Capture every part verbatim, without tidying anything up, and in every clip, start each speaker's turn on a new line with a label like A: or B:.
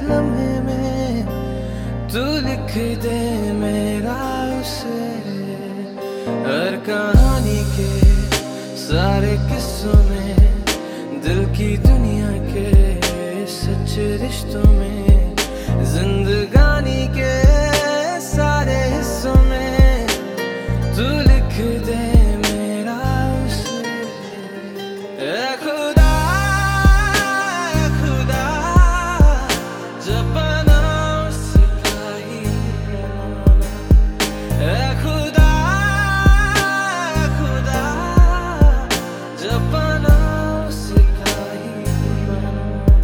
A: लम्हे में तू लिख दे मेरा उसे, हर कहानी के सारे किस्सों में, दिल की दुनिया के सच्चे रिश्तों में, जिंदगानी के सारे हिस्सों में तू लिख दे मेरा उसे। ऐ खुदा ऐ खुदा जब बना उसका ही बनाना। ऐ खुदा ऐ खुदा जब बना उसका ही बनाना।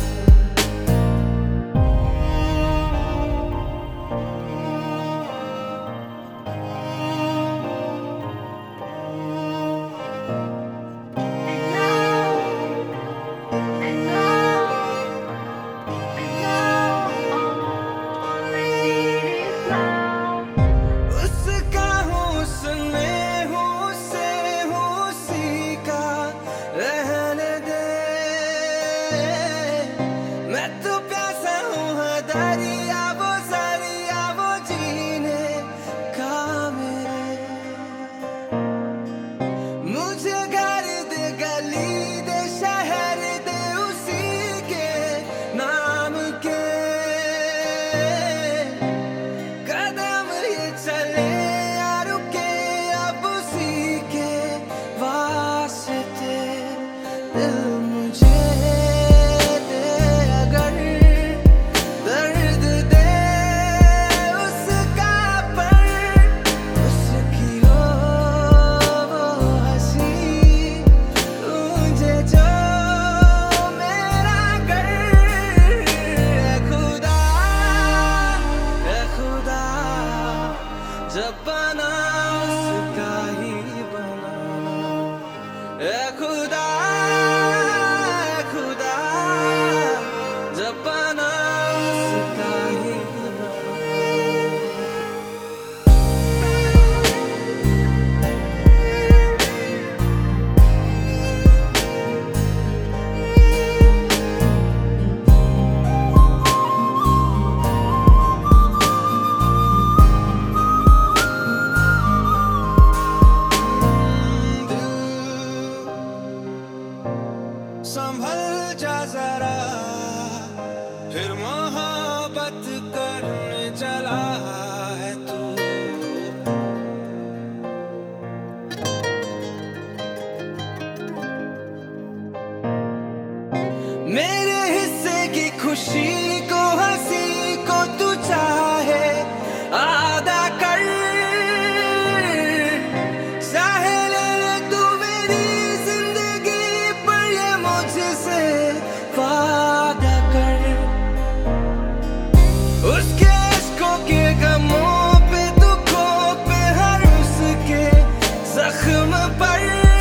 A: उसका हुस्न हुस्से हुस्सी का रहने दे, मैं तो प्यासा हूँ हाँ दरिया वो सरिया वो जीने का मेरे। मुझे घर दे गली दे शहर दे उसी के नाम के, कदम ये चले या रुके अब उसी के वास्ते। दिल मुझे दे अगर दर्द दे उसका, पर उसकी हो वो हंसी तुझे जो मेरा घर। ऐ खुदा ऐ खुदा जब बना उसका ही बनाना। ऐ खुदा ऐ खुदा जब बना उसका ही बनाना। संभल जा जरा फिर मोहब्बत करने चला है तू। मेरे हिस्से की खुशी को हंसी को तू चाहे आधा कर, चाहे ले ले तू मेरी जिंदगी पर ये मुझसे वादा कर। उसके इश्कों के गमों पे दुखों पे हर उसके जख्म पर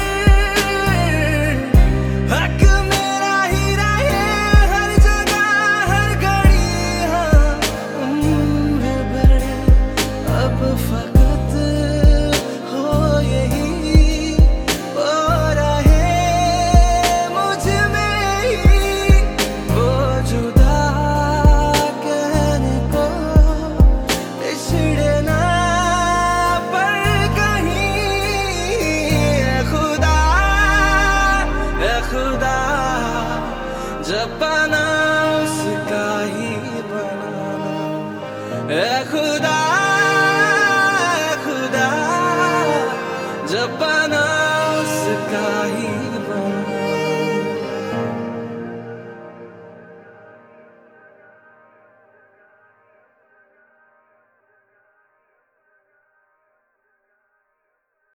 A: हक मेरा ही रहे हर जगह हर घड़ी हाँ उम्र भर। अब फकत हो यही हो रहे मुझ में ही वो जुदा कहने को बिछड़े ना पर कहीं। ऐ खुदा ऐ खुदा जब बना उसका ही बनाना। ऐ खुदा